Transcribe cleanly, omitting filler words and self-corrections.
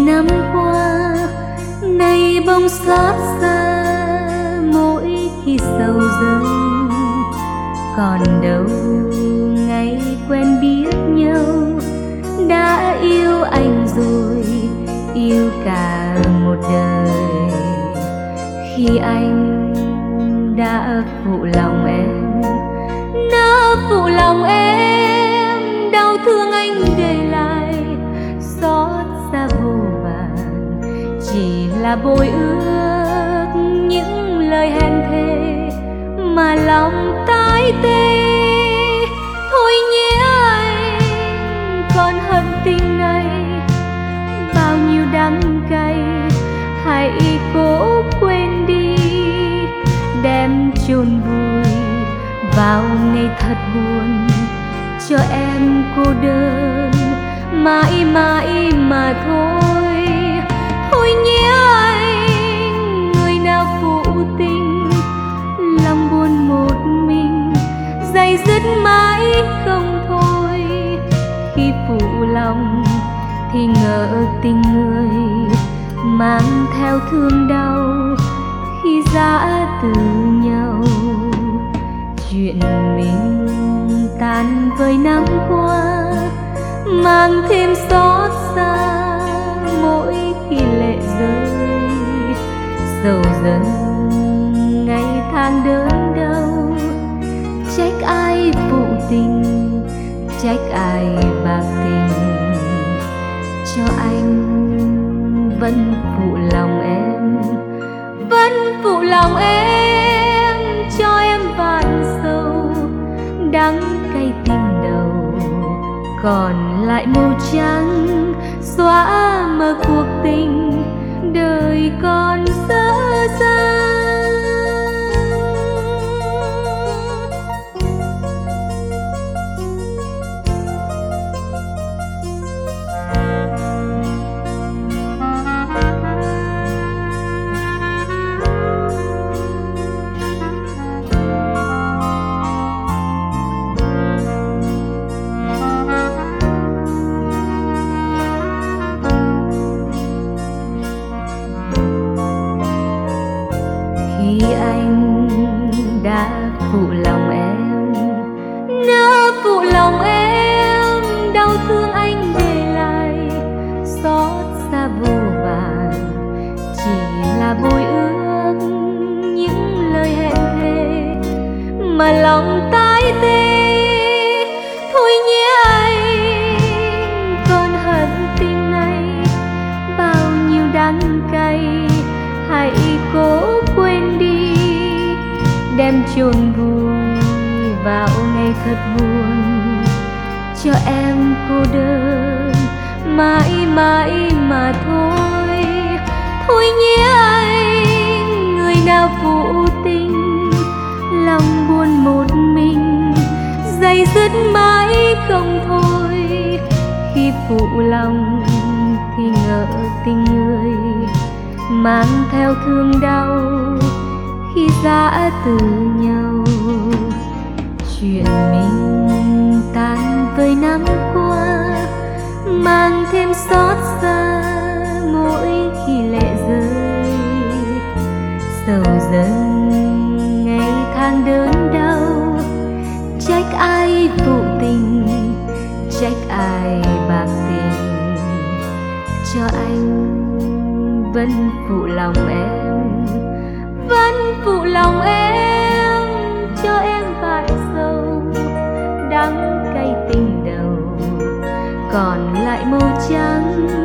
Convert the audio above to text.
năm qua, nay bỗng xót xa mỗi khi sầu dâng. Còn đâu ngày quen biết nhau, đã yêu anh rồi, yêu cả một đời. Khi anh đã phụ lòng em, đã phụ lòng em, đau thương anh để lại xót xa vô vàn. Chỉ là bồi ước những lời hẹn thề mà lòng tái tê. Thôi nhé anh, còn hận tình này bao nhiêu đắng cay, hãy cố quên đi, đem chôn vùi vào ngày thật buồn, cho em cô đơn mãi mãi mà thôi. Thôi nhé anh, người nào phụ tình, lòng buồn một mình, day dứt mãi không thôi. Khi phụ lòng thì ngỡ tình người, mang theo thương đau khi giã từ nhau. Chuyện mình tan vơi năm qua, mang thêm xót xa mỗi khi lệ rơi. Dầu dần ngày tháng đớn đau, trách ai phụ tình, trách ai bạc tình, cho anh vẫn phụ lòng em, vẫn phụ lòng em, cho em vạn sầu đắng cay tình đầu. Còn lại màu trắng xóa mờ cuộc tình, đời còn dở dang. Khi anh đã phụ lòng em, đã phụ lòng em, đau thương anh để lại xót xa vô vàn. Chỉ là bồi ước những lời hẹn thề mà lòng tái tê. Thôi nhé anh, còn hận tình này bao nhiêu đắng cay, hãy cố quên đi, đem chôn vùi vào ngày thật buồn, cho em cô đơn mãi mãi mà thôi. Thôi nhé anh, người nào phụ tình, lòng buồn một mình, day dứt mãi không thôi. Khi phụ lòng thì ngỡ tình người, mang theo thương đau khi giã từ nhau. Chuyện mình tan vơi năm qua, mang thêm xót xa mỗi khi lệ rơi. Sầu dần ngày tháng đớn đau, trách ai phụ tình, trách ai bạc tình, cho anh vẫn phụ lòng em, vẫn phụ lòng em, cho em vạn sầu đắng cay tình đầu. Còn lại màu trắng